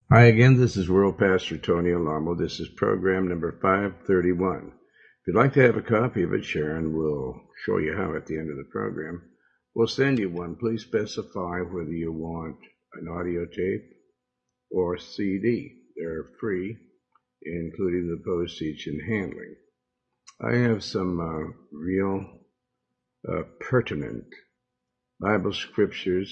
Hi again, this is World Pastor Tony Alamo. This is program number 531. If you'd like to have a copy of it, Sharon will show you how at the end of the program. We'll send you one. Please specify whether you want an audio tape or CD. They're free, including the postage and handling. I have some real pertinent Bible scriptures.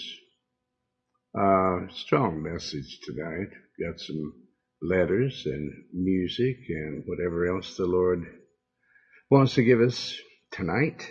Strong message tonight. Got some letters and music and whatever else the Lord wants to give us tonight,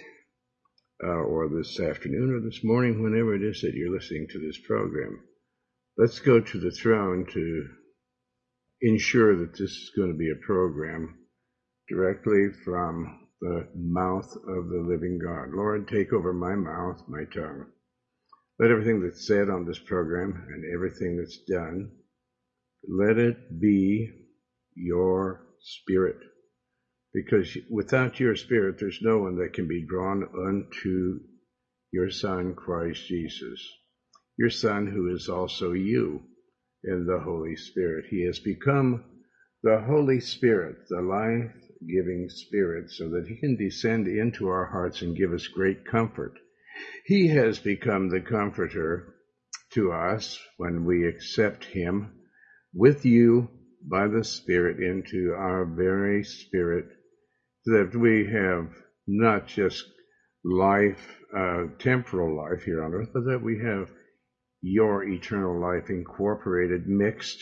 or this afternoon, or this morning, whenever it is that you're listening to this program. Let's go to the throne to ensure that this is going to be a program directly from the mouth of the living God. Lord, take over my mouth, my tongue. Let everything that's said on this program and everything that's done, let it be your Spirit. Because without your Spirit, there's no one that can be drawn unto your Son, Christ Jesus. Your Son, who is also you in the Holy Spirit. He has become the Holy Spirit, the life-giving Spirit, so that he can descend into our hearts and give us great comfort. He has become the comforter to us when we accept him with you by the Spirit into our very spirit, that we have not just life, temporal life here on earth, but that we have your eternal life incorporated, mixed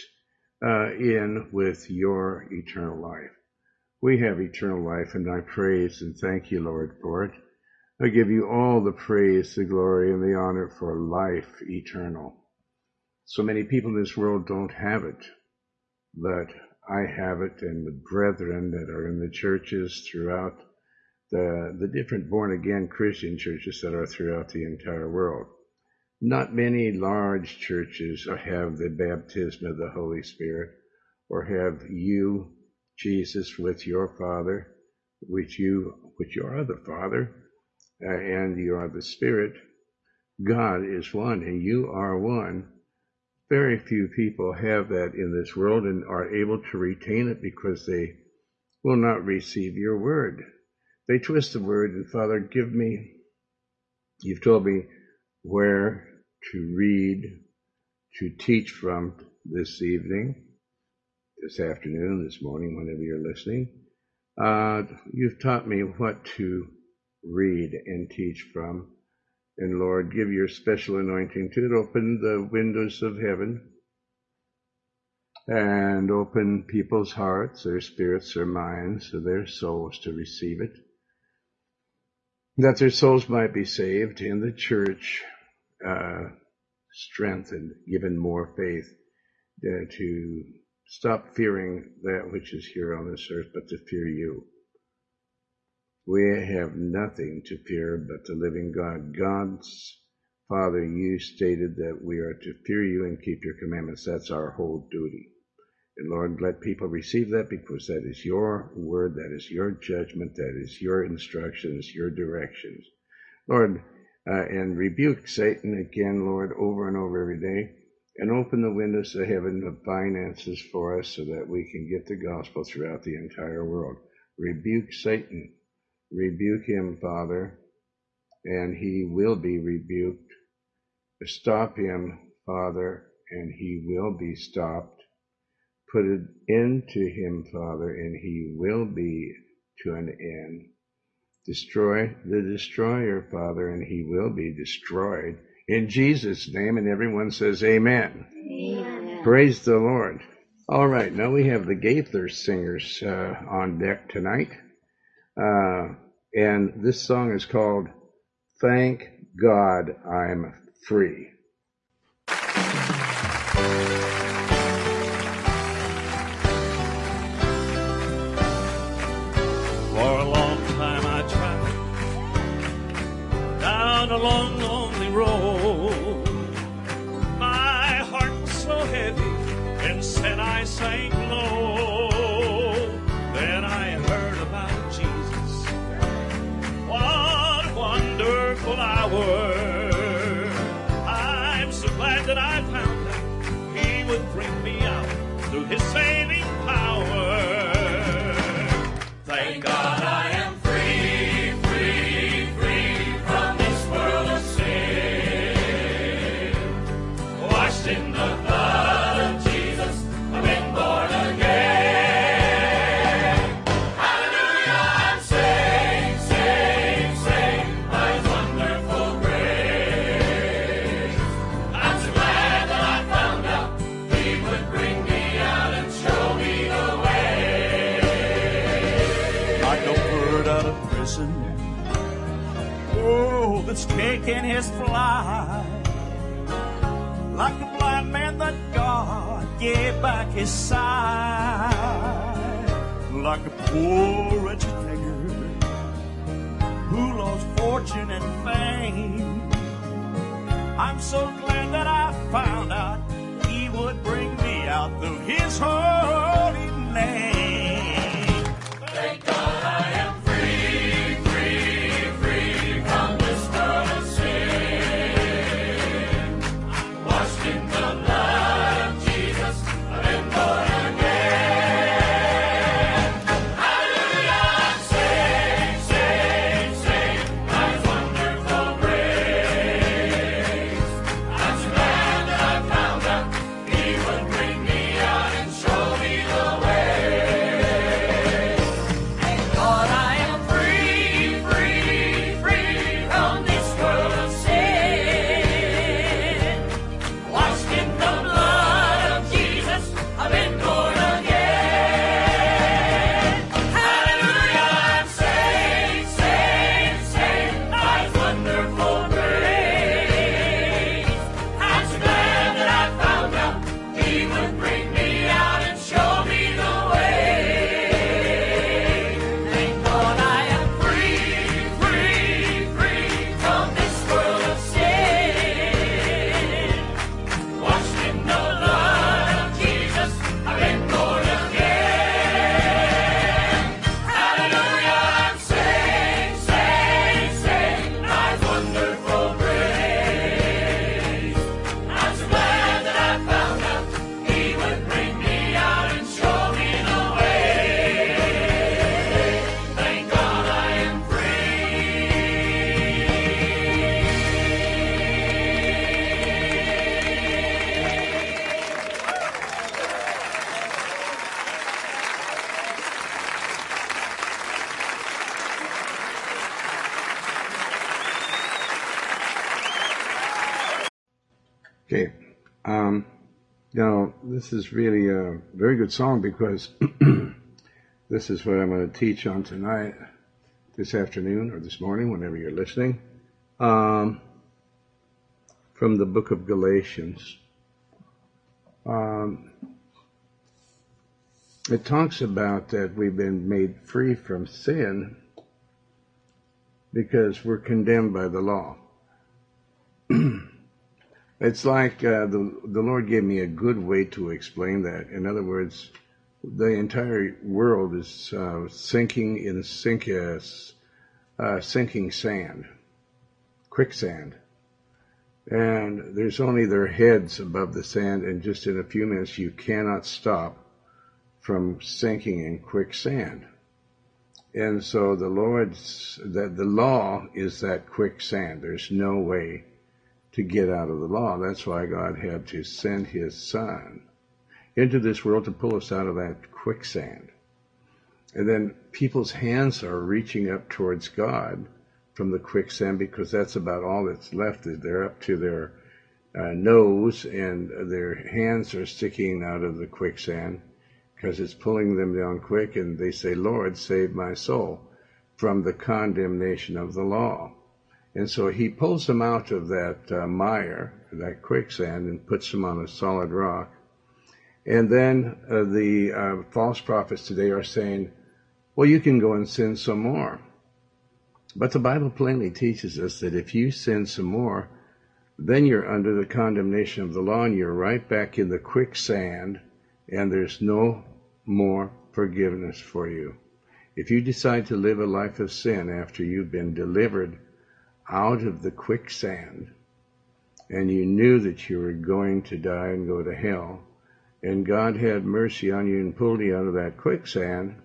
in with your eternal life. We have eternal life, and I praise and thank you, Lord, for it. I give you all the praise, the glory, and the honor for life eternal. So many people in this world don't have it, but I have it, and the brethren that are in the churches throughout the different born-again Christian churches that are throughout the entire world. Not many large churches have the baptism of the Holy Spirit, or have you, Jesus, with your Father, which you are the Father, and you are the Spirit. God is one, and you are one. Very few people have that in this world and are able to retain it because they will not receive your word. They twist the word, and Father, you've told me where to read, to teach from this evening, this afternoon, this morning, whenever you're listening. You've taught me what to read and teach from. And Lord, give your special anointing to it. Open the windows of heaven and open people's hearts, their spirits, their minds, their souls to receive it. That their souls might be saved, and the church strengthened, given more faith to stop fearing that which is here on this earth, but to fear you. We have nothing to fear but the living God. God's Father, you stated that we are to fear you and keep your commandments. That's our whole duty. And Lord, let people receive that, because that is your word, that is your judgment, that is your instructions, your directions. Lord, and rebuke Satan again, Lord, over and over every day, and open the windows of heaven of finances for us so that we can get the gospel throughout the entire world. Rebuke Satan. Rebuke him, Father, and he will be rebuked. Stop him, Father, and he will be stopped. Put it into him, Father, and he will be to an end. Destroy the destroyer, Father, and he will be destroyed. In Jesus' name, and everyone says amen. Amen. Praise the Lord. All right, now we have the Gaither singers on deck tonight. And this song is called Thank God I'm Free. For a long time I traveled down a long, lonely road. My heart was so heavy, and said I sank low. Then I heard about Jesus. What a wonderful hour. I'm so glad that I found out He would bring me out. person, oh, that's taking his flight. Like the blind man that God gave back his sight. Like a poor wretched beggar who lost fortune and fame. I'm so glad that I found out he would bring me out through his holy name. Thank God I am free, free, free from this world of sin. I'm washed in the blood of Jesus. I've been born again. Hallelujah, I'm saved, saved, saved by His wonderful grace. I'm so glad that I found out He would bring me out and show me the way. Thank God I am free, free, free from this world of sin. Washed in the blood of Jesus, I've been born again. Hallelujah, I'm saved, saved, saved by His wonderful grace. I'm so glad that I found out He would bring me out and show me the way. Thank God I am free, free, free from this world of sin. Washed in the blood of Jesus, I've been born again. Hallelujah, I'm saved, saved, saved by His wonderful grace. I'm so glad that I found out He would bring me out and show me the way. Thank God I am Okay. Now, this is really a very good song because this is what I'm going to teach on tonight, this afternoon, or this morning, whenever you're listening, from the book of Galatians. It talks about that we've been made free from sin because we're condemned by the law. It's like the Lord gave me a good way to explain that. In other words, the entire world is sinking in sinking sand, quicksand. And there's only their heads above the sand, and just in a few minutes you cannot stop from sinking in quicksand. And so the law is that quicksand. There's no way to get out of the law. That's why God had to send His Son into this world to pull us out of that quicksand. And then people's hands are reaching up towards God from the quicksand because that's about all that's left. They're up to their nose and their hands are sticking out of the quicksand because it's pulling them down quick, and they say, Lord, save my soul from the condemnation of the law. And so He pulls them out of that mire, that quicksand, and puts them on a solid rock. And then the false prophets today are saying, well, you can go and sin some more. But the Bible plainly teaches us that if you sin some more, then you're under the condemnation of the law, and you're right back in the quicksand, and there's no more forgiveness for you. If you decide to live a life of sin after you've been delivered out of the quicksand, and you knew that you were going to die and go to hell, and God had mercy on you and pulled you out of that quicksand,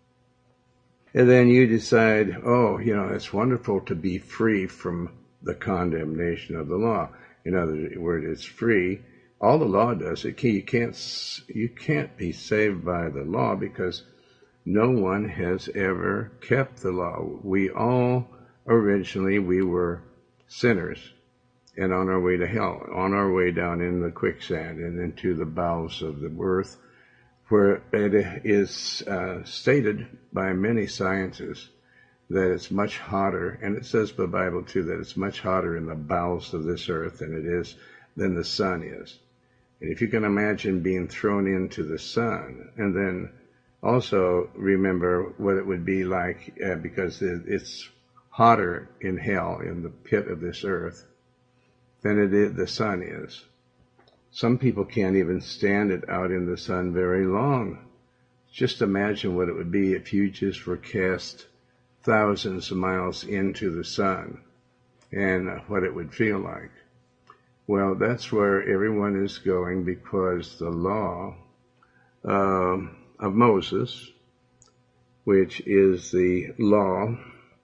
and then you decide, oh, it's wonderful to be free from the condemnation of the law. In other words, it's free. All the law does, you can't be saved by the law because no one has ever kept the law. We all originally were sinners and on our way to hell, on our way down in the quicksand and into the bowels of the earth, where it is stated by many scientists that it's much hotter, and it says in the Bible too that it's much hotter in the bowels of this earth than the sun is. And if you can imagine being thrown into the sun, and then also remember what it would be like, because it's hotter in hell, in the pit of this earth, than the sun is. Some people can't even stand it out in the sun very long. Just imagine what it would be if you just were cast thousands of miles into the sun, and what it would feel like. Well, that's where everyone is going, because the law of Moses, which is the law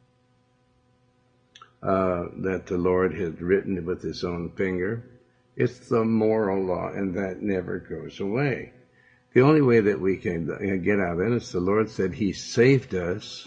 that the Lord had written with his own finger, it's the moral law, and that never goes away. The only way that we can get out of it is the Lord said he saved us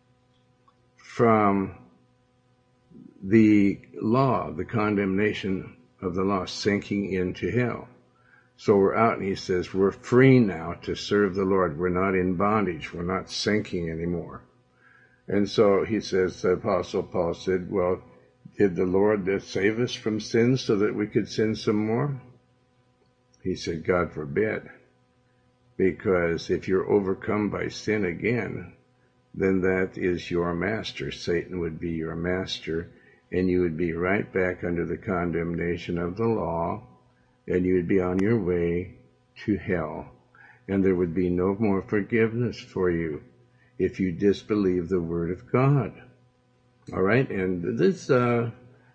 from the law, the condemnation of the law, sinking into hell. So we're out, and he says we're free now to serve the Lord. We're not in bondage. We're not sinking anymore. And so he says, the Apostle Paul said, well, did the Lord save us from sin so that we could sin some more? He said, God forbid. Because if you're overcome by sin again, then that is your master. Satan would be your master, and you would be right back under the condemnation of the law, and you would be on your way to hell. And there would be no more forgiveness for you if you disbelieve the word of God. All right, and this, the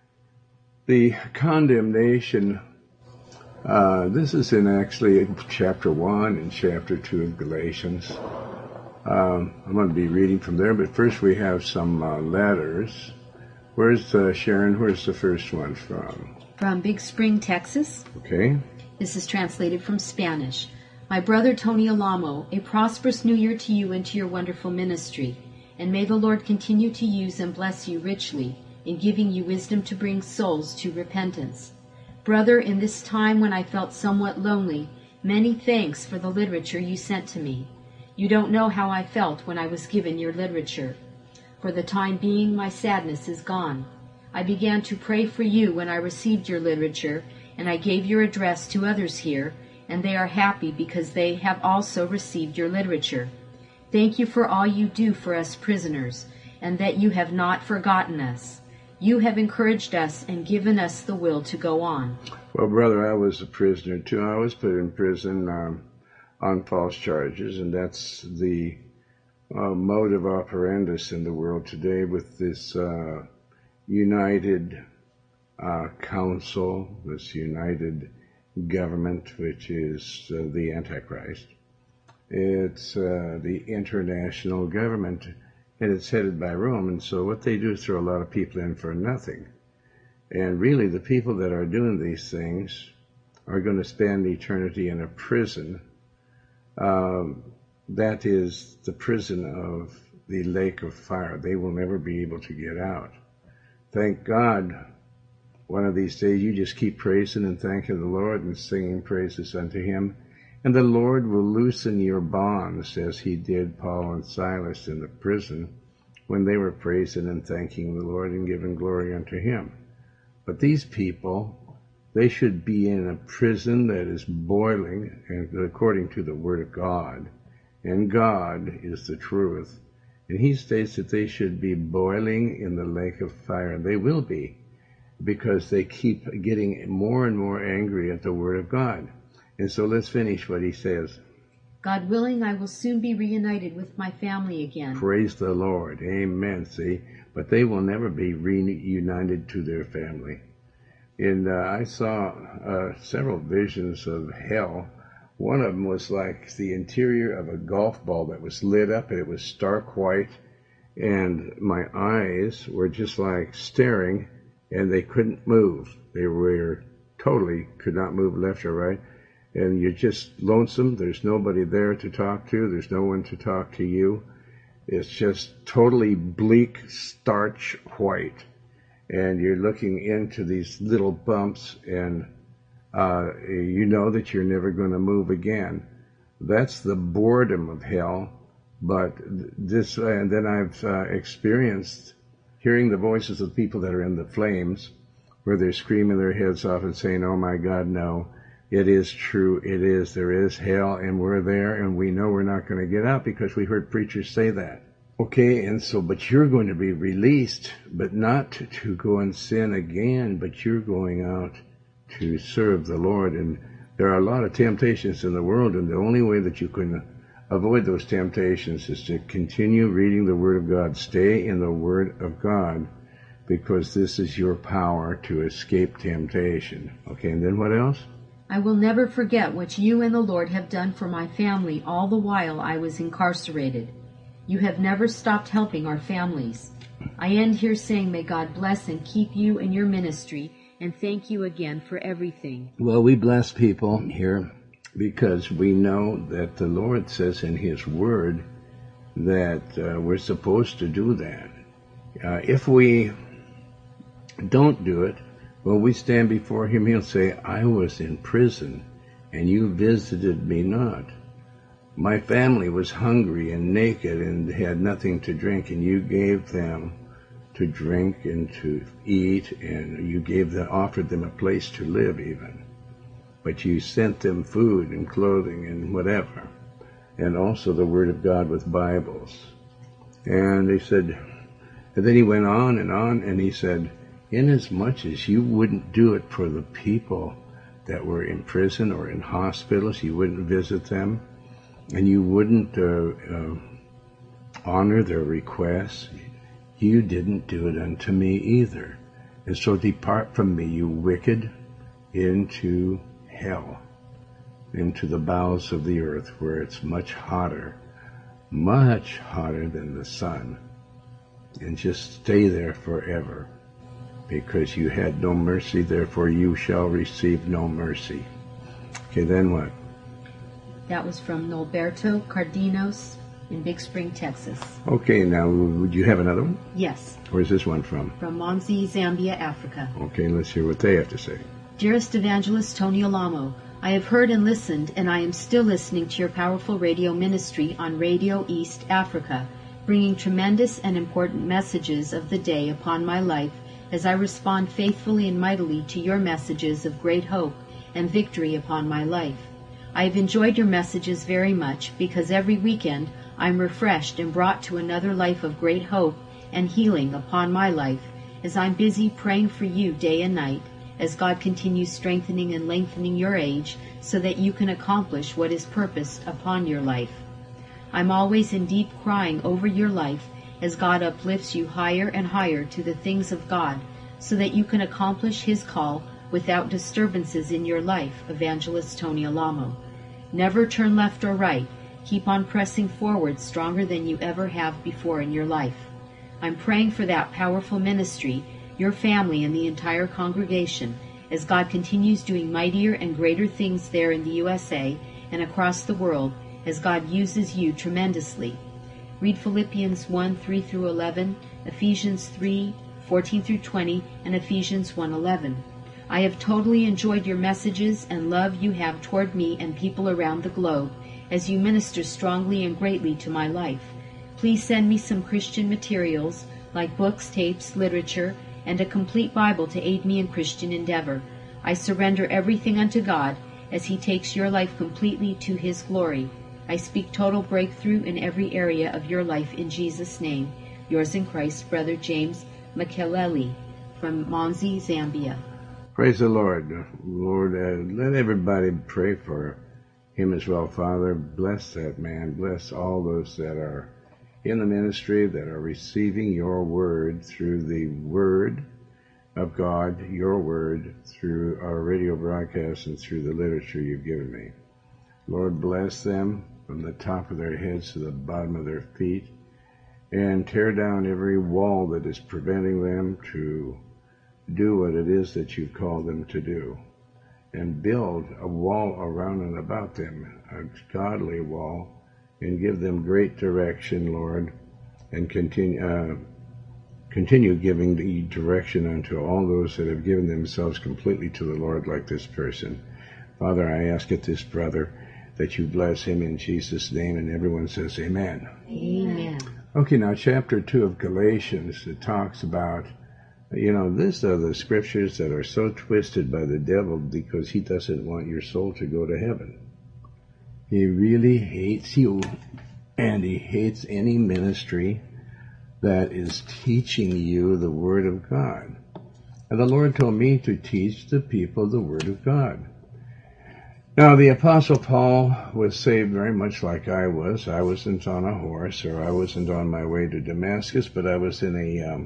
condemnation, this is in actually chapter 1 and chapter 2 of Galatians. I'm going to be reading from there, but first we have some letters. Where's Sharon? Where's the first one from? From Big Spring, Texas. Okay. This is translated from Spanish. My brother Tony Alamo, a prosperous new year to you and to your wonderful ministry, and may the Lord continue to use and bless you richly in giving you wisdom to bring souls to repentance. Brother, in this time when I felt somewhat lonely, many thanks for the literature you sent to me. You don't know how I felt when I was given your literature. For the time being, my sadness is gone. I began to pray for you when I received your literature, and I gave your address to others here, and they are happy because they have also received your literature. Thank you for all you do for us prisoners, and that you have not forgotten us. You have encouraged us and given us the will to go on. Well, brother, I was a prisoner too. I was put in prison on false charges, and that's the modus operandi in the world today with this united council, this united government, which is the Antichrist. It's the international government, and it's headed by Rome. And so what they do is throw a lot of people in for nothing. And really, the people that are doing these things are going to spend eternity in a prison. That is the prison of the lake of fire. They will never be able to get out. Thank God, one of these days you just keep praising and thanking the Lord and singing praises unto him, and the Lord will loosen your bonds, as he did Paul and Silas in the prison when they were praising and thanking the Lord and giving glory unto him. But these people, they should be in a prison that is boiling, and according to the Word of God. And God is the truth. And he states that they should be boiling in the lake of fire. And they will be, because they keep getting more and more angry at the Word of God. And so let's finish what he says. God willing, I will soon be reunited with my family again. Praise the Lord. Amen. See? But they will never be reunited to their family. And I saw several visions of hell. One of them was like the interior of a golf ball that was lit up, and it was stark white. And my eyes were just like staring, and they couldn't move. They were totally could not move left or right. And you're just lonesome. There's nobody there to talk to. There's no one to talk to you. It's just totally bleak, starch white. And you're looking into these little bumps, and you know that you're never going to move again. That's the boredom of hell. But this, and then I've experienced hearing the voices of people that are in the flames, where they're screaming their heads off and saying, "Oh my God, no, it is true, there is hell, and we're there, and we know we're not going to get out because we heard preachers say that." Okay, and so, but you're going to be released, but not to go and sin again, but you're going out to serve the Lord. And there are a lot of temptations in the world, and the only way that you can avoid those temptations is to continue reading the Word of God. Stay in the Word of God, because this is your power to escape temptation. Okay, and then what else? I will never forget what you and the Lord have done for my family all the while I was incarcerated. You have never stopped helping our families. I end here saying may God bless and keep you and your ministry, and thank you again for everything. Well, we bless people here because we know that the Lord says in His Word that we're supposed to do that. If we don't do it, when we stand before Him, He'll say, "I was in prison, and you visited me not. My family was hungry and naked and had nothing to drink, and you gave them to drink and to eat, and you offered them a place to live even. But you sent them food and clothing and whatever, and also the Word of God with Bibles." And they said, and then he went on, and he said, "Inasmuch as you wouldn't do it for the people that were in prison or in hospitals, you wouldn't visit them, and you wouldn't honor their requests, you didn't do it unto me either. And so depart from me, you wicked, into hell, into the bowels of the earth, where it's much hotter than the sun. And just stay there forever, because you had no mercy, therefore you shall receive no mercy." Okay, then what? That was from Norberto Cardenos in Big Spring, Texas. Okay, now, would you have another one? Yes. Where's this one from? From Monzi, Zambia, Africa. Okay, let's hear what they have to say. Dearest Evangelist Tony Alamo, I have heard and listened, and I am still listening to your powerful radio ministry on Radio East Africa, bringing tremendous and important messages of the day upon my life as I respond faithfully and mightily to your messages of great hope and victory upon my life. I have enjoyed your messages very much because every weekend I am refreshed and brought to another life of great hope and healing upon my life as I'm busy praying for you day and night as God continues strengthening and lengthening your age so that you can accomplish what is purposed upon your life. I'm always in deep crying over your life as God uplifts you higher and higher to the things of God so that you can accomplish His call without disturbances in your life, Evangelist Tony Alamo. Never turn left or right. Keep on pressing forward stronger than you ever have before in your life. I'm praying for that powerful ministry, your family, and the entire congregation as God continues doing mightier and greater things there in the USA and across the world as God uses you tremendously. Read Philippians 1:3-11, Ephesians 3:14-20, and Ephesians 1:11. I have totally enjoyed your messages and love you have toward me and people around the globe as you minister strongly and greatly to my life. Please send me some Christian materials like books, tapes, literature, and a complete Bible to aid me in Christian endeavor. I surrender everything unto God as He takes your life completely to His glory. I speak total breakthrough in every area of your life in Jesus' name. Yours in Christ, Brother James Makelele from Monzi, Zambia. Praise the Lord. Lord, let everybody pray for him as well. Father, bless that man. Bless all those that are in the ministry, that are receiving your word through the word of God, your word, through our radio broadcast and through the literature you've given me. Lord, bless them from the top of their heads to the bottom of their feet, and tear down every wall that is preventing them to do what it is that you've called them to do, and build a wall around and about them, a godly wall, and give them great direction, Lord, and continue giving the direction unto all those that have given themselves completely to the Lord like this person. Father, I ask it this brother, that you bless him in Jesus' name. And everyone says amen. Amen. Okay, now chapter 2 of Galatians, it talks about, these are the scriptures that are so twisted by the devil because he doesn't want your soul to go to heaven. He really hates you, and he hates any ministry that is teaching you the Word of God. And the Lord told me to teach the people the Word of God. Now, the Apostle Paul was saved very much like I was. I wasn't on a horse, or I wasn't on my way to Damascus, but I was in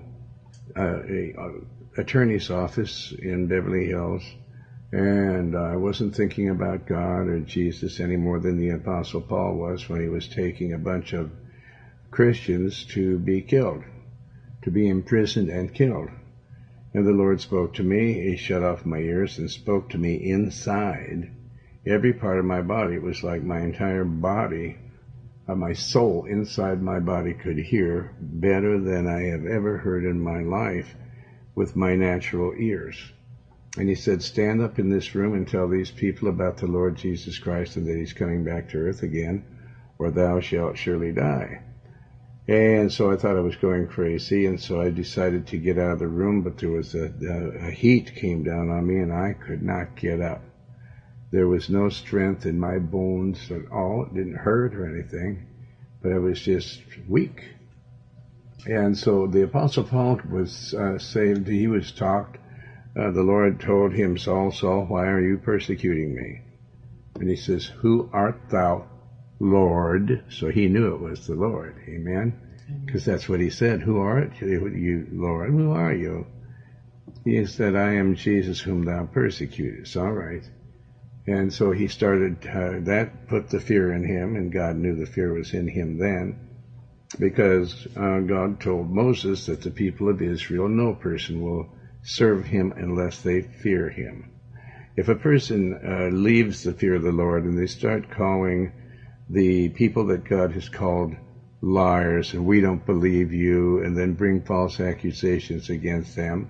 a attorney's office in Beverly Hills, and I wasn't thinking about God or Jesus any more than the Apostle Paul was when he was taking a bunch of Christians to be killed, to be imprisoned and killed. And the Lord spoke to me. He shut off my ears and spoke to me inside. Every part of my body, it was like my entire body, my soul inside my body could hear better than I have ever heard in my life with my natural ears. And he said, stand up in this room and tell these people about the Lord Jesus Christ and that he's coming back to earth again, or thou shalt surely die. And so I thought I was going crazy, and so I decided to get out of the room, but there was a heat came down on me, and I could not get up. There was no strength in my bones at all. It didn't hurt or anything, but I was just weak. And so the Apostle Paul was saved. He was talked. The Lord told him, Saul, Saul, why are you persecuting me? And he says, who art thou, Lord? So he knew it was the Lord. Amen? Because that's what he said. Who art you, Lord? Who are you? He said, I am Jesus whom thou persecutest. All right. And so he started, that put the fear in him, and God knew the fear was in him then, because God told Moses that the people of Israel, no person will serve him unless they fear him. If a person leaves the fear of the Lord and they start calling the people that God has called liars, and we don't believe you, and then bring false accusations against them,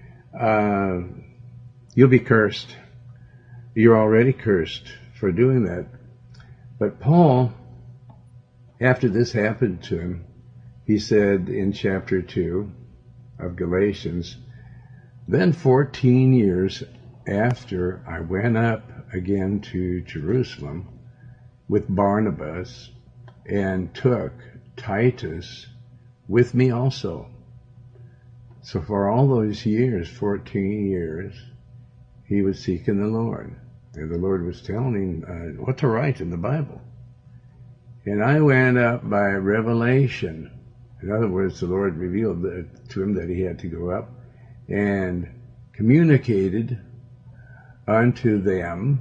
you'll be cursed. You're already cursed for doing that. But Paul, after this happened to him, he said in chapter 2 of Galatians, then 14 years after I went up again to Jerusalem with Barnabas and took Titus with me also. So for all those years, 14 years, he was seeking the Lord. And the Lord was telling him what to write in the Bible. And I went up by revelation. In other words, the Lord revealed to him that he had to go up and communicated unto them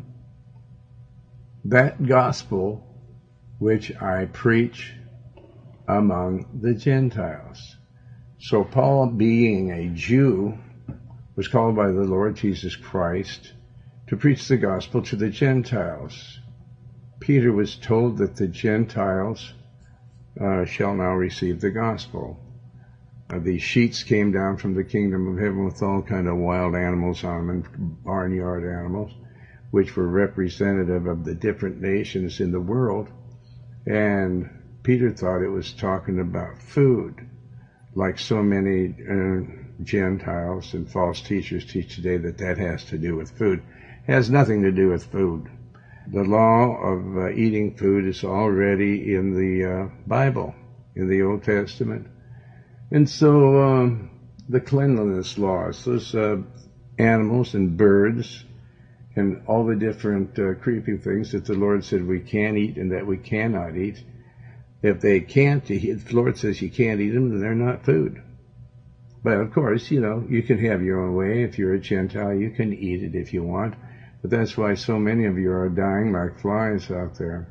that gospel which I preach among the Gentiles. So Paul, being a Jew, was called by the Lord Jesus Christ to preach the gospel to the Gentiles. Peter was told that the Gentiles shall now receive the gospel. The sheets came down from the kingdom of heaven with all kind of wild animals on them, and barnyard animals, which were representative of the different nations in the world. And Peter thought it was talking about food, like so many Gentiles and false teachers teach today that has to do with food. It has nothing to do with food. The law of eating food is already in the Bible, in the Old Testament. And so the cleanliness laws, those animals and birds and all the different creeping things that the Lord said we can eat and that we cannot eat, if they can't, if the Lord says you can't eat them, then they're not food. But of course, you can have your own way. If you're a Gentile, you can eat it if you want. But that's why so many of you are dying like flies out there.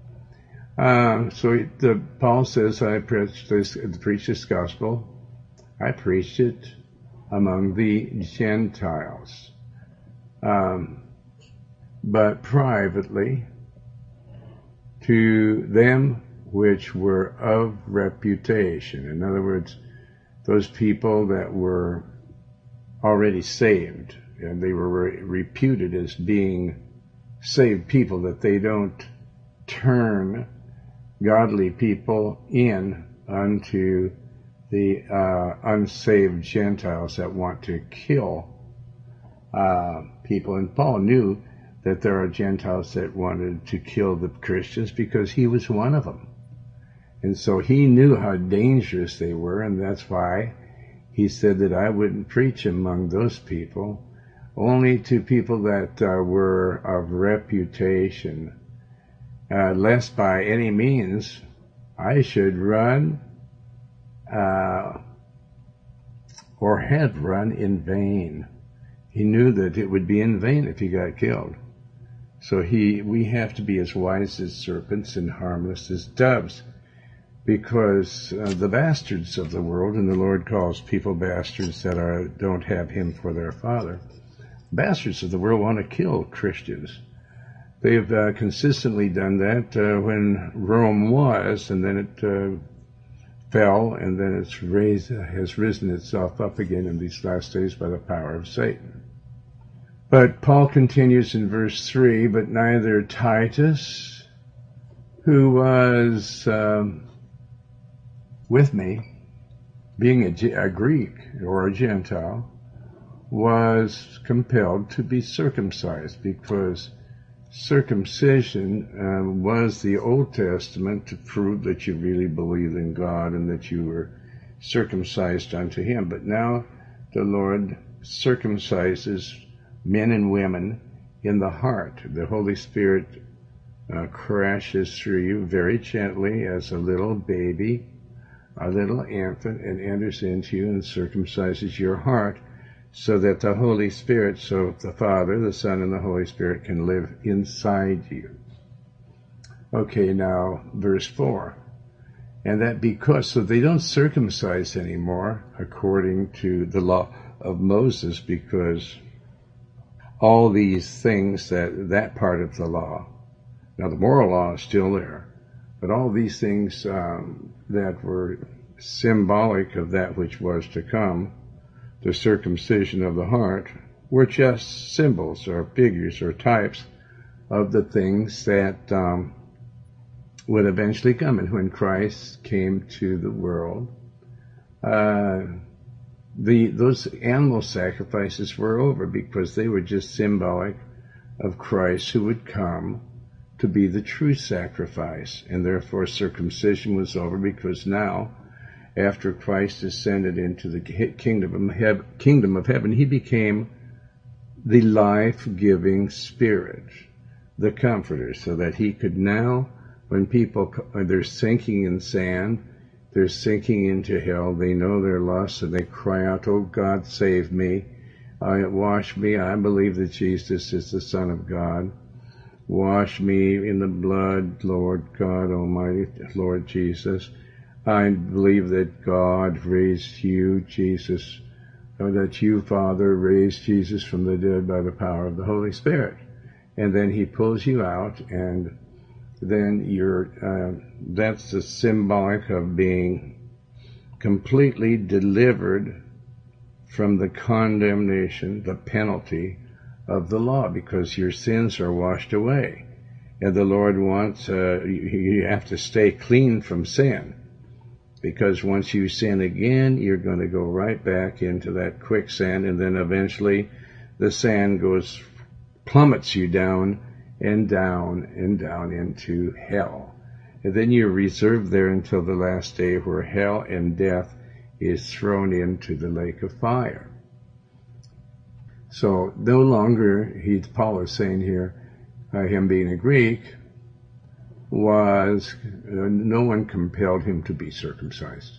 Paul says, I preached this gospel. I preached it among the Gentiles. But privately to them which were of reputation. In other words, those people that were already saved, and they were reputed as being saved people, that they don't turn godly people in unto the unsaved Gentiles that want to kill people. And Paul knew that there are Gentiles that wanted to kill the Christians because he was one of them. And so he knew how dangerous they were, and that's why he said that I wouldn't preach among those people, only to people that were of reputation, lest by any means I should run or had run in vain. He knew that it would be in vain if he got killed. So we have to be as wise as serpents and harmless as doves, because the bastards of the world, and the Lord calls people bastards that don't have him for their father, bastards of the world want to kill Christians. They've consistently done that when Rome was, and then it fell, and then has risen itself up again in these last days by the power of Satan. But Paul continues in verse 3, but neither Titus, who was with me, being a Greek or a Gentile, was compelled to be circumcised, because circumcision was the Old Testament to prove that you really believed in God and that you were circumcised unto him. But now the Lord circumcises men and women in the heart. The Holy Spirit crashes through you very gently as a little baby, a little infant, and enters into you and circumcises your heart, so that the Holy Spirit, so the Father, the Son, and the Holy Spirit can live inside you. Okay, now verse 4. And that because, so they don't circumcise anymore according to the law of Moses, because all these things, that part of the law, now the moral law is still there, but all these things that were symbolic of that which was to come, the circumcision of the heart, were just symbols or figures or types of the things that would eventually come. And when Christ came to the world, those animal sacrifices were over, because they were just symbolic of Christ who would come to be the true sacrifice. And therefore circumcision was over, because now, after Christ ascended into the kingdom of heaven, he became the life-giving Spirit, the Comforter, so that he could now, when people, they're sinking in sand, they're sinking into hell, they know they're lost, and they cry out, "Oh God, save me, wash me, I believe that Jesus is the Son of God. Wash me in the blood, Lord God Almighty, Lord Jesus. I believe that God raised you, Jesus, or that you, Father, raised Jesus from the dead by the power of the Holy Spirit." And then he pulls you out, and then that's the symbolic of being completely delivered from the condemnation, the penalty of the law, because your sins are washed away. And the Lord wants, you have to stay clean from sin, because once you sin again, you're going to go right back into that quicksand, and then eventually the sand plummets you down and down and down into hell. And then you're reserved there until the last day, where hell and death is thrown into the lake of fire. So no longer, Paul is saying here, him being a Greek, no one compelled him to be circumcised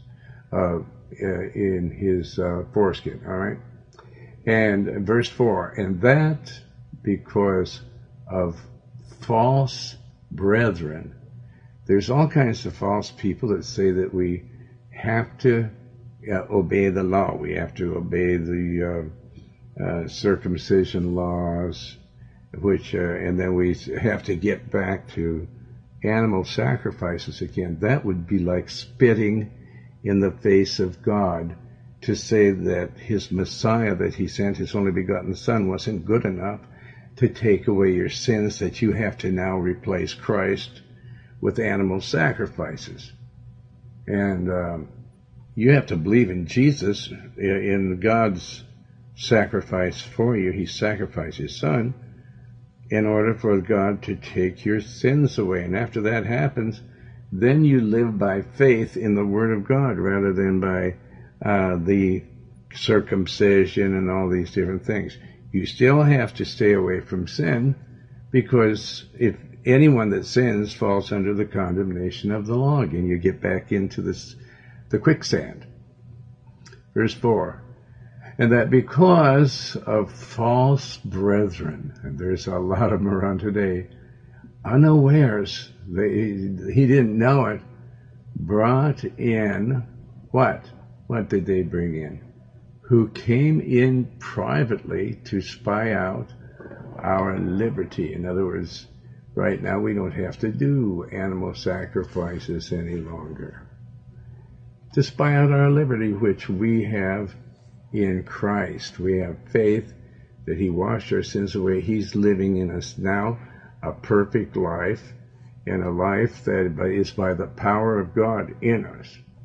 in his foreskin, all right? And verse 4, and that because of false brethren. There's all kinds of false people that say that we have to obey the law. We have to obey the circumcision laws, and then we have to get back to animal sacrifices again. That would be like spitting in the face of God, to say that his Messiah that he sent, his only begotten Son, wasn't good enough to take away your sins, that you have to now replace Christ with animal sacrifices. And you have to believe in Jesus, in God's sacrifice for you. He sacrificed his son in order for God to take your sins away. And after that happens, then you live by faith in the Word of God rather than by the circumcision and all these different things. You still have to stay away from sin, because if anyone that sins falls under the condemnation of the law, and you get back into the quicksand. Verse 4, and that because of false brethren, and there's a lot of them around today, unawares, he didn't know it, brought in what? What did they bring in? Who came in privately to spy out our liberty. In other words, right now we don't have to do animal sacrifices any longer. To spy out our liberty, which we have in Christ. We have faith that he washed our sins away. He's living in us now, a perfect life, and a life that is by the power of God in us,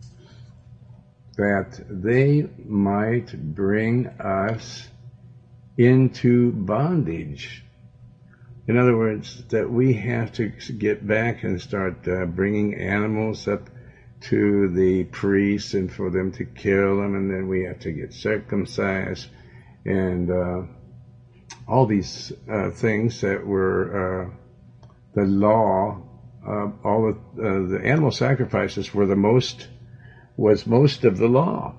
that they might bring us into bondage. In other words, that we have to get back and start bringing animals up to the priests and for them to kill them, and then we have to get circumcised, and all these things that were the law. All the animal sacrifices were most of the law.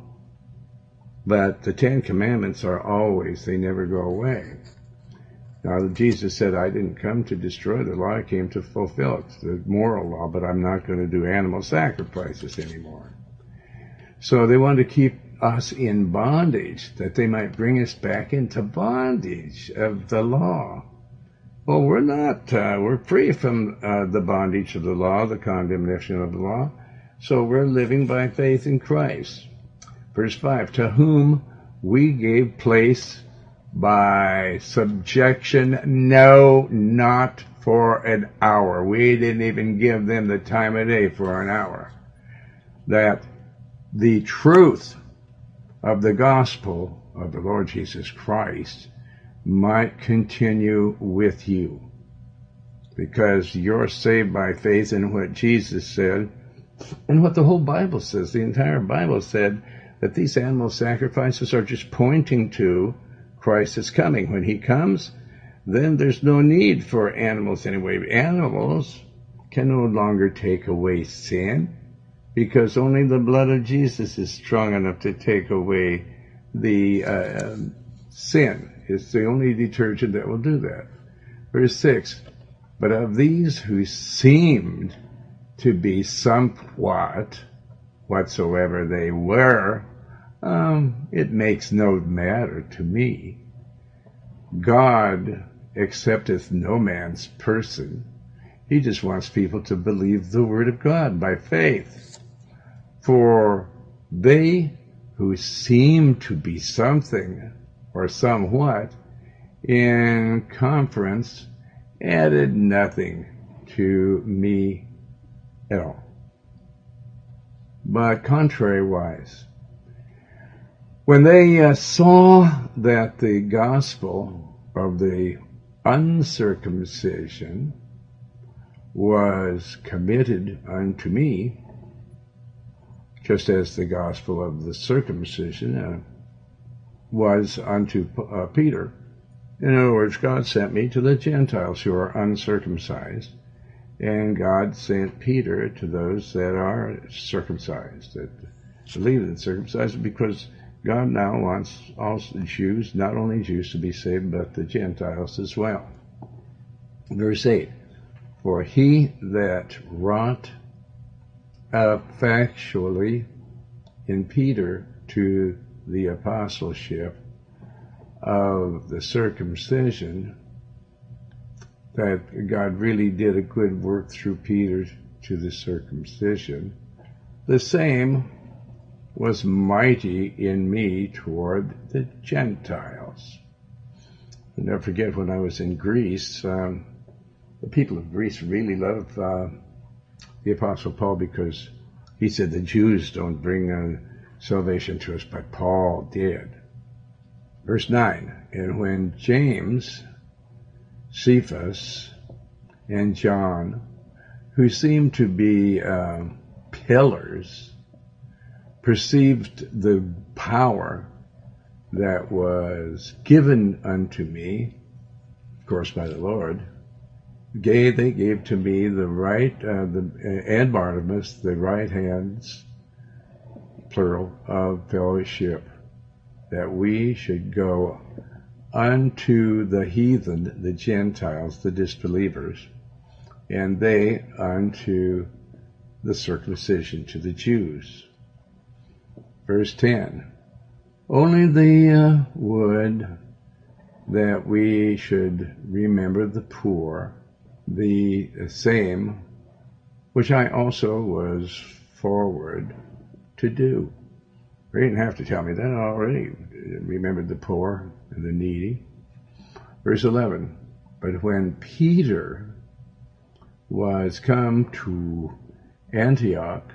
But the Ten Commandments are always, they never go away. Now, Jesus said, I didn't come to destroy the law, I came to fulfill it, the moral law, but I'm not going to do animal sacrifices anymore. So they wanted to keep us in bondage, that they might bring us back into bondage of the law. Well, we're not, we're free from the bondage of the law, the condemnation of the law. So we're living by faith in Christ. Verse 5, to whom we gave place by subjection, no, not for an hour. We didn't even give them the time of day for an hour. That the truth of the gospel of the Lord Jesus Christ might continue with you, because you're saved by faith in what Jesus said and what the whole Bible says. The entire Bible said that these animal sacrifices are just pointing to Christ is coming. When he comes, then there's no need for animals anyway. Animals can no longer take away sin, because only the blood of Jesus is strong enough to take away the sin. It's the only detergent that will do that. Verse 6, but of these who seemed to be somewhat, whatsoever they were, it makes no matter to me. God accepteth no man's person. He just wants people to believe the word of God by faith. For they who seem to be something or somewhat in conference added nothing to me at all, but contrariwise. When they saw that the gospel of the uncircumcision was committed unto me, just as the gospel of the circumcision was unto Peter. In other words, God sent me to the Gentiles who are uncircumcised, and God sent Peter to those that are circumcised, that believe in circumcised, because God now wants all Jews, not only Jews, to be saved, but the Gentiles as well. Verse 8, for he that wrought effectually in Peter to the apostleship of the circumcision, that God really did a good work through Peter to the circumcision, the same was mighty in me toward the Gentiles. I'll never forget when I was in Greece, the people of Greece really love the Apostle Paul, because he said the Jews don't bring salvation to us, but Paul did. Verse 9, and when James, Cephas, and John, who seemed to be pillars, perceived the power that was given unto me, of course by the Lord, they gave to me the right, and Barnabas, the right hands, plural, of fellowship, that we should go unto the heathen, the Gentiles, the disbelievers, and they unto the circumcision, to the Jews. Verse 10, only they would that we should remember the poor, the same which I also was forward to do. They didn't have to tell me that. I already remembered the poor and the needy. Verse 11, but when Peter was come to Antioch,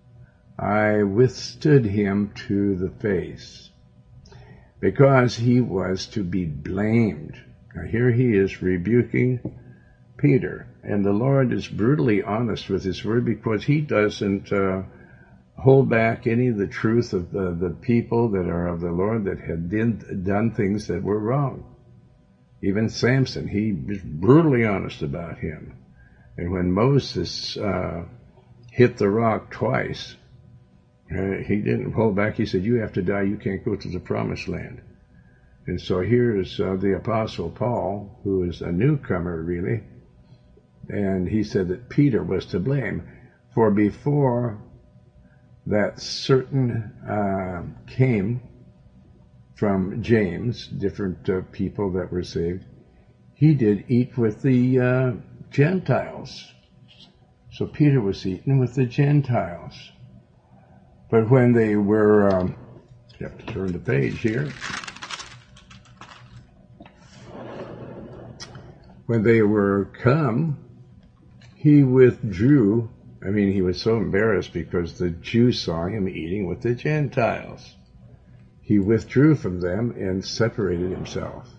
I withstood him to the face, because he was to be blamed. Now here he is rebuking Peter, and the Lord is brutally honest with his word, because he doesn't hold back any of the truth of the people that are of the Lord that had done things that were wrong. Even Samson, he was brutally honest about him. And when Moses hit the rock twice, he didn't hold back. He said, you have to die. You can't go to the promised land. And so here's the Apostle Paul, who is a newcomer, really. And he said that Peter was to blame. For before that certain came from James, different people that were saved, he did eat with the Gentiles. So Peter was eating with the Gentiles. But when they were, you have to turn the page here. When they were come, he withdrew. I mean, he was so embarrassed because the Jews saw him eating with the Gentiles. He withdrew from them and separated himself,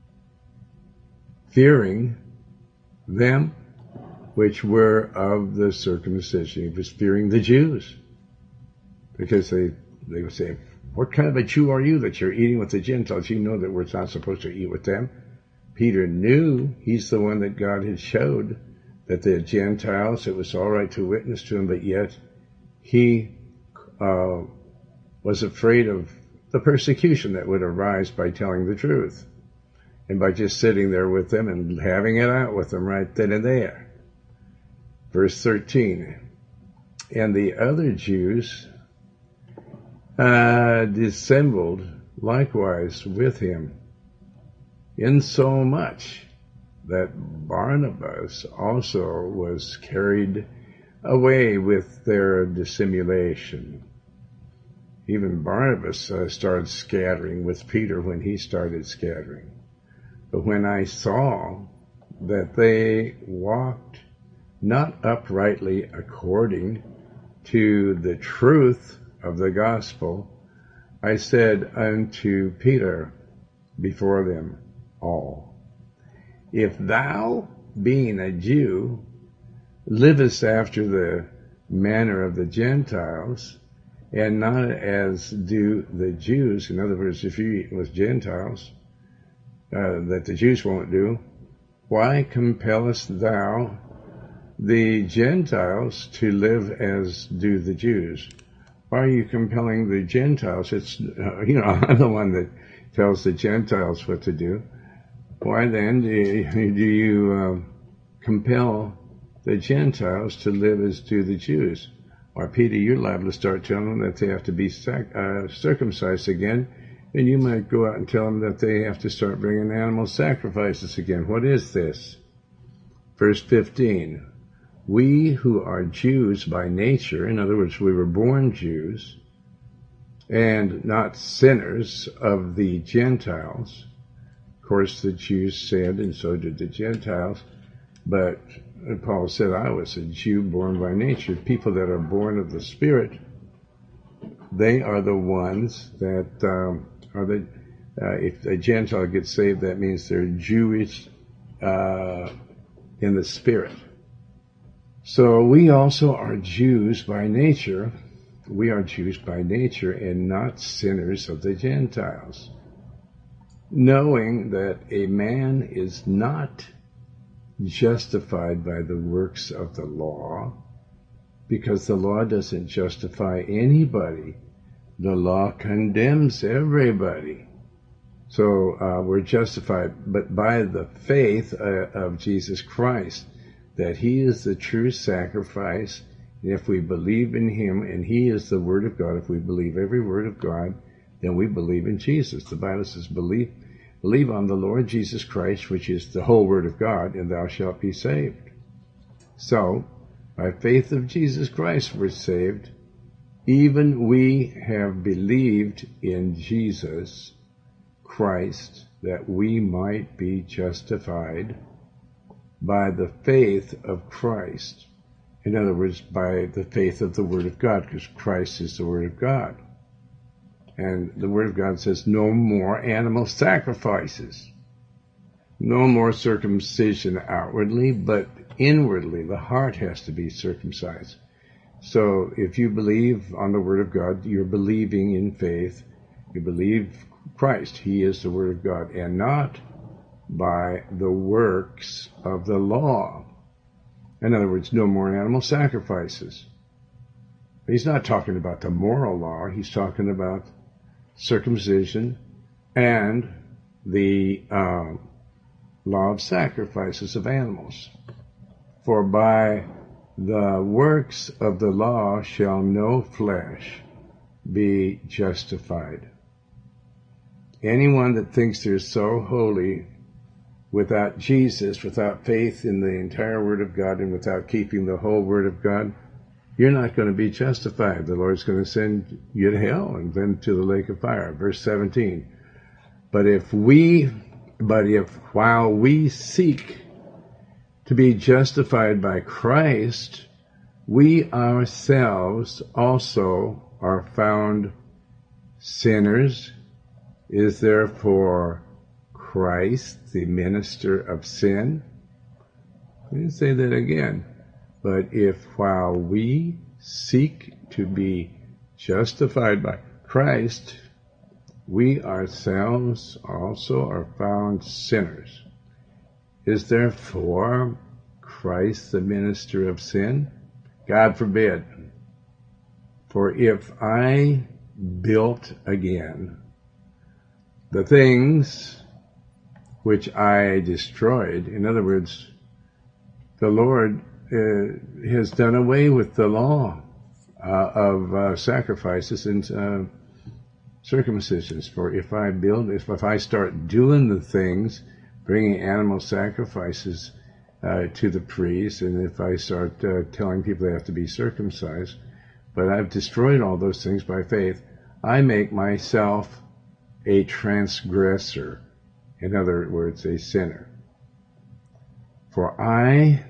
fearing them which were of the circumcision. He was fearing the Jews, because they would say, what kind of a Jew are you that you're eating with the Gentiles? You know that we're not supposed to eat with them. Peter knew he's the one that God had showed that the Gentiles, it was all right to witness to them, but yet he was afraid of the persecution that would arise by telling the truth and by just sitting there with them and having it out with them right then and there. Verse 13, and the other Jews dissembled likewise with him, insomuch that Barnabas also was carried away with their dissimulation. Even Barnabas started scattering with Peter when he started scattering. But when I saw that they walked not uprightly according to the truth of the gospel, I said unto Peter before them all, if thou, being a Jew, livest after the manner of the Gentiles, and not as do the Jews, in other words, if you eat with Gentiles, that the Jews won't do, why compellest thou the Gentiles to live as do the Jews? Why are you compelling the Gentiles? It's, I'm the one that tells the Gentiles what to do. Why then do you compel the Gentiles to live as do the Jews? Why, Peter, you're liable to start telling them that they have to be circumcised again, and you might go out and tell them that they have to start bringing animal sacrifices again. What is this? Verse 15, we who are Jews by nature, in other words, we were born Jews, and not sinners of the Gentiles. Of course, the Jews sinned, and so did the Gentiles. But Paul said, I was a Jew born by nature. People that are born of the Spirit, they are the ones that are the, if a Gentile gets saved, that means they're Jewish in the Spirit. So we also are Jews by nature. We are Jews by nature and not sinners of the Gentiles. Knowing that a man is not justified by the works of the law, because the law doesn't justify anybody. The law condemns everybody. So we're justified, but by the faith of Jesus Christ, that he is the true sacrifice. And if we believe in him, and he is the Word of God, if we believe every word of God, then we believe in Jesus. The Bible says, believe on the Lord Jesus Christ, which is the whole Word of God, and thou shalt be saved. So, by faith of Jesus Christ we're saved. Even we have believed in Jesus Christ, that we might be justified by the faith of Christ. In other words, by the faith of the Word of God, because Christ is the Word of God. And the Word of God says, no more animal sacrifices. No more circumcision outwardly, but inwardly. The heart has to be circumcised. So if you believe on the Word of God, you're believing in faith. You believe Christ. He is the Word of God, and not by the works of the law. In other words, no more animal sacrifices. He's not talking about the moral law. He's talking about circumcision and the law of sacrifices of animals. For by the works of the law shall no flesh be justified. Anyone that thinks they're so holy without Jesus, without faith in the entire Word of God, and without keeping the whole Word of God, you're not going to be justified. The Lord's going to send you to hell and then to the lake of fire. Verse 17. But if while we seek to be justified by Christ, we ourselves also are found sinners, is therefore Christ the minister of sin? Let me say that again. But if while we seek to be justified by Christ, we ourselves also are found sinners, is therefore Christ the minister of sin? God forbid. For if I built again the things which I destroyed, in other words, the Lord has done away with the law of sacrifices and circumcisions. For if I start doing the things, bringing animal sacrifices to the priest, and if I start telling people they have to be circumcised, but I've destroyed all those things by faith, I make myself a transgressor. In other words, a sinner. For I,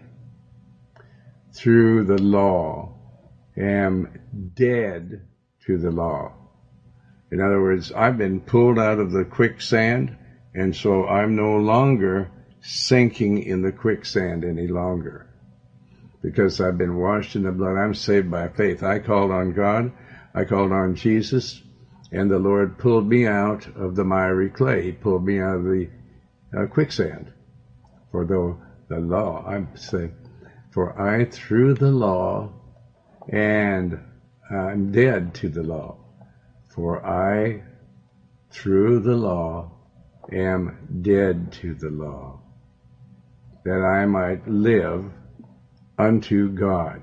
through the law, am dead to the law. In other words, I've been pulled out of the quicksand, and so I'm no longer sinking in the quicksand any longer. Because I've been washed in the blood, I'm saved by faith. I called on God, I called on Jesus, and the Lord pulled me out of the miry clay. He pulled me out of the quicksand. For the law, I'm saying, for I through the law, and I'm dead to the law. For I through the law am dead to the law, that I might live unto God.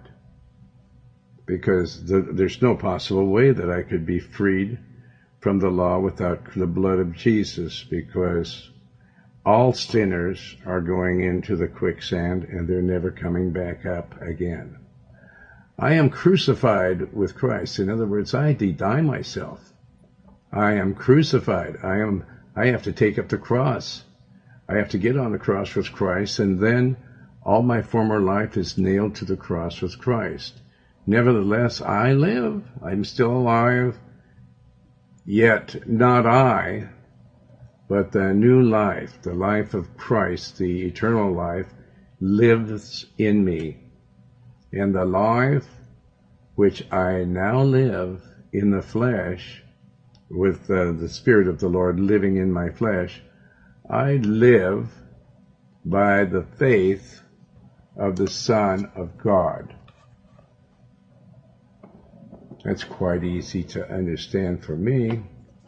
Because there's no possible way that I could be freed from the law without the blood of Jesus, because all sinners are going into the quicksand and they're never coming back up again. I am crucified with Christ. In other words, I deny myself. I am crucified. I have to take up the cross. I have to get on the cross with Christ, and then All my former life is nailed to the cross with Christ. Nevertheless, I live. I'm still alive. Yet not I, but the new life, the life of Christ, the eternal life, lives in me. And the life which I now live in the flesh, with the Spirit of the Lord living in my flesh, I live by the faith of the Son of God. That's quite easy to understand for me,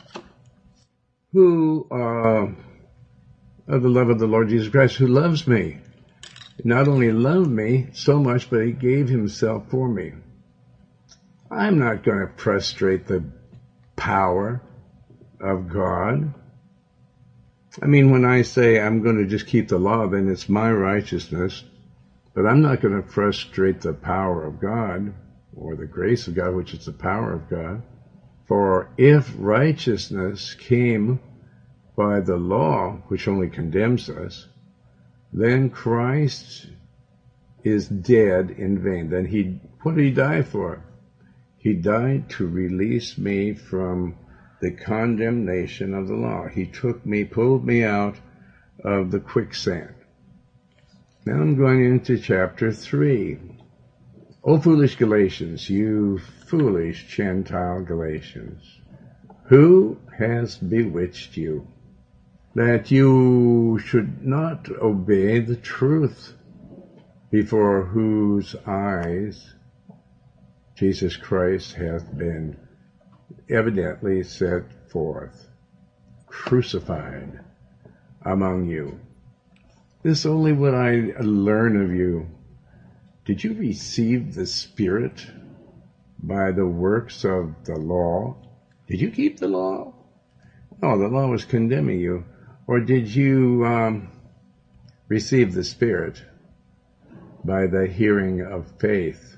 who of the love of the Lord Jesus Christ, who loves me. Not only loved me so much, but he gave himself for me. I'm not going to frustrate the power of God. I mean, when I say I'm going to just keep the law, then it's my righteousness. But I'm not going to frustrate the power of God, or the grace of God, which is the power of God. For if righteousness came by the law, which only condemns us, then Christ is dead in vain. Then what did he die for? He died to release me from the condemnation of the law. He took me, pulled me out of the quicksand. Now I'm going into chapter 3. O foolish Galatians, you foolish Gentile Galatians, who has bewitched you, that you should not obey the truth, before whose eyes Jesus Christ hath been evidently set forth, crucified among you? This only what I learn of you. Did you receive the Spirit by the works of the law? Did you keep the law? No, the law was condemning you. Or did you receive the Spirit by the hearing of faith?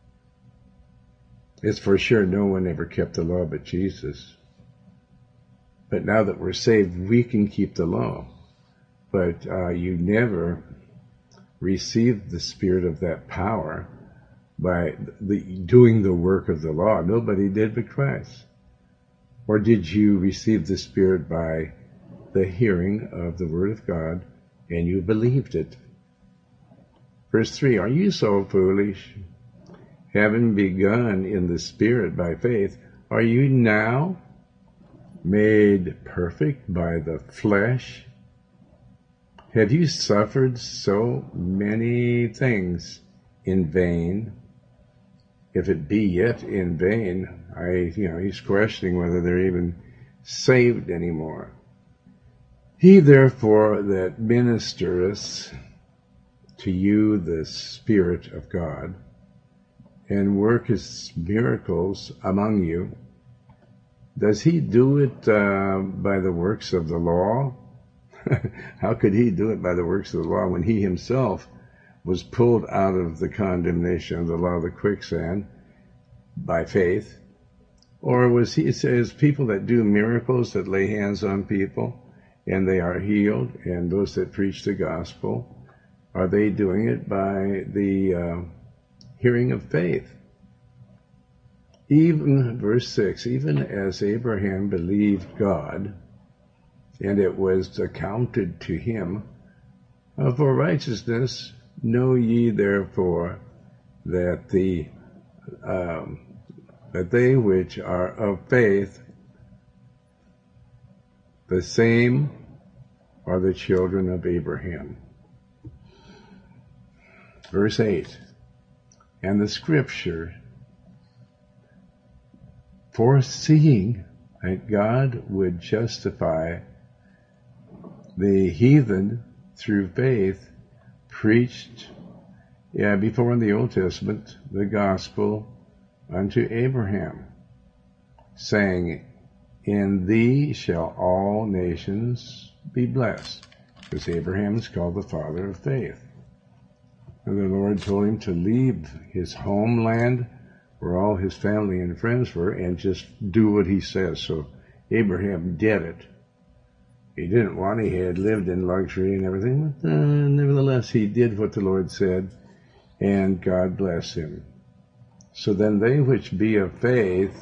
It's for sure no one ever kept the law but Jesus. But now that we're saved, we can keep the law. But you never received the Spirit of that power by doing the work of the law. Nobody did but Christ. Or did you receive the Spirit by the hearing of the Word of God, and you believed it? Verse 3, are you so foolish? Having begun in the Spirit by faith, are you now made perfect by the flesh? Have you suffered so many things in vain? If it be yet in vain, he's questioning whether they're even saved anymore. He therefore that ministereth to you the Spirit of God, and worketh miracles among you, does he do it by the works of the law? How could he do it by the works of the law when he himself was pulled out of the condemnation of the law of the quicksand by faith? Or was he, it says, people that do miracles, that lay hands on people and they are healed, and those that preach the gospel, are they doing it by the hearing of faith? Even, verse 6, even as Abraham believed God, and it was accounted to him for righteousness, know ye therefore that that they which are of faith, the same are the children of Abraham. Verse 8, and the Scripture, foreseeing that God would justify the heathen through faith, preached before in the Old Testament the gospel unto Abraham, saying, in thee shall all nations be blessed, because Abraham is called the father of faith. And the Lord told him to leave his homeland, where all his family and friends were, and just do what he says. So Abraham did it. He didn't want it. He had lived in luxury and everything. But, nevertheless, he did what the Lord said, and God blessed him. So then they which be of faith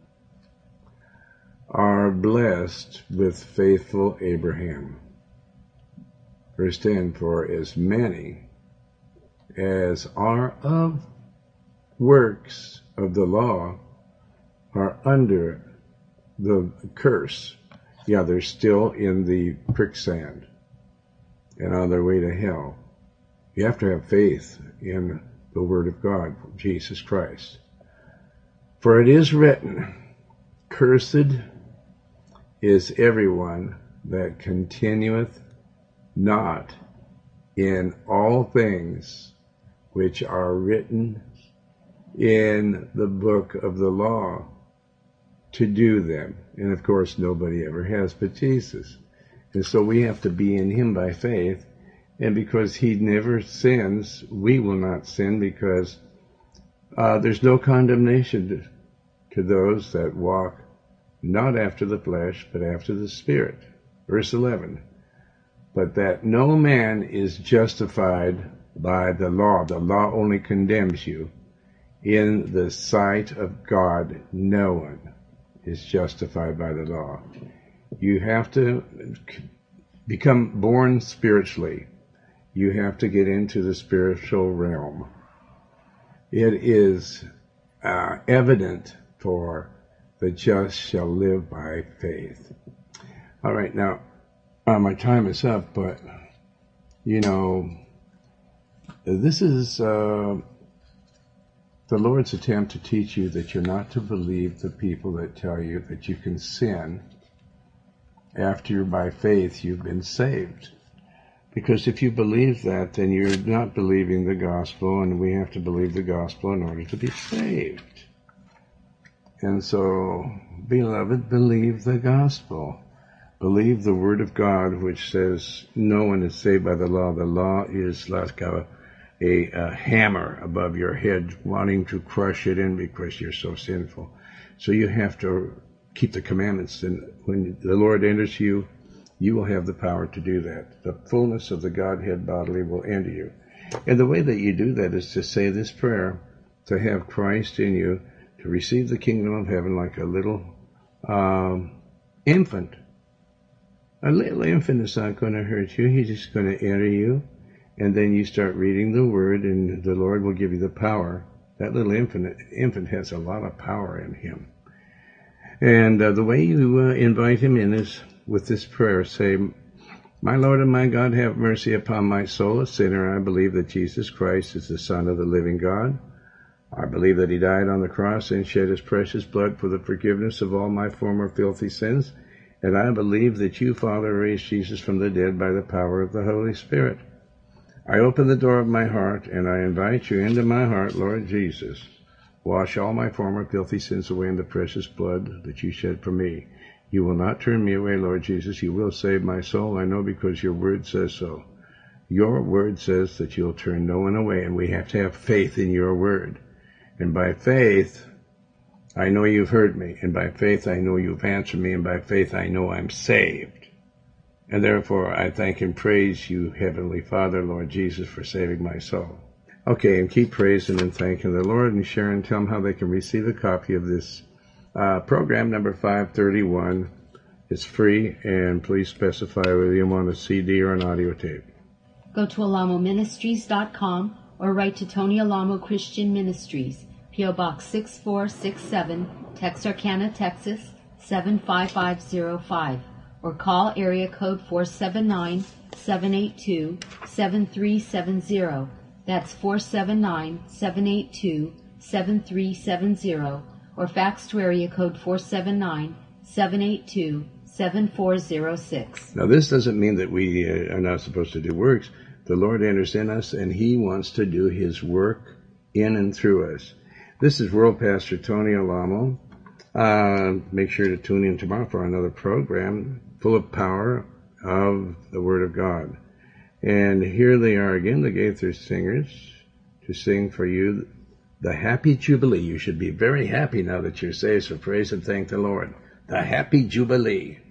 are blessed with faithful Abraham. Verse 10, for as many as are of works of the law are under the curse. Yeah, they're still in the quicksand and on their way to hell. You have to have faith in the Word of God, Jesus Christ. For it is written, cursed is everyone that continueth not in all things which are written in the book of the law to do them. And of course, nobody ever has but Jesus. And so we have to be in him by faith. And because he never sins, we will not sin, because there's no condemnation to those that walk not after the flesh, but after the Spirit. Verse 11. But that no man is justified by the law. The law only condemns you. In the sight of God, no one is justified by the law. You have to become born spiritually. You have to get into the spiritual realm. It is evident for the just shall live by faith. All right, now, my time is up, but, this is the Lord's attempt to teach you that you're not to believe the people that tell you that you can sin after by faith you've been saved. Because if you believe that, then you're not believing the gospel, and we have to believe the gospel in order to be saved. And so, beloved, believe the gospel. Believe the word of God, which says no one is saved by the law. The law is like a hammer above your head, wanting to crush it in because you're so sinful. So you have to keep the commandments, and when the Lord enters you, you will have the power to do that. The fullness of the Godhead bodily will enter you. And the way that you do that is to say this prayer, to have Christ in you, to receive the kingdom of heaven like a little infant. A little infant is not going to hurt you. He's just going to enter you. And then you start reading the Word, and the Lord will give you the power. That little infant has a lot of power in him. And the way you invite him in is with this prayer. Say, my Lord and my God, have mercy upon my soul, a sinner. I believe that Jesus Christ is the Son of the living God. I believe that he died on the cross and shed his precious blood for the forgiveness of all my former filthy sins. And I believe that you, Father, raised Jesus from the dead by the power of the Holy Spirit. I open the door of my heart, and I invite you into my heart, Lord Jesus. Wash all my former filthy sins away in the precious blood that you shed for me. You will not turn me away, Lord Jesus. You will save my soul, I know, because your word says so. Your word says that you'll turn no one away, and we have to have faith in your word. And by faith, I know you've heard me, and by faith I know you've answered me, and by faith I know I'm saved. And therefore I thank and praise you, Heavenly Father, Lord Jesus, for saving my soul. Okay, and keep praising and thanking the Lord, and share and tell them how they can receive a copy of this program number 531. It's free, and please specify whether you want a CD or an audio tape. Go to alamoministries.com or write to Tony Alamo Christian Ministries, P.O. Box 6467, Texarkana, Texas 75505, or call area code 479-782-7370. That's 479-782-7370, or fax to area code 479-782-7406. Now, this doesn't mean that we are not supposed to do works. The Lord enters in us, and he wants to do his work in and through us. This is World Pastor Tony Alamo. Make sure to tune in tomorrow for another program full of power of the Word of God. And here they are again, the Gaither Singers, to sing for you the Happy Jubilee. You should be very happy now that you're saved, so praise and thank the Lord. The Happy Jubilee.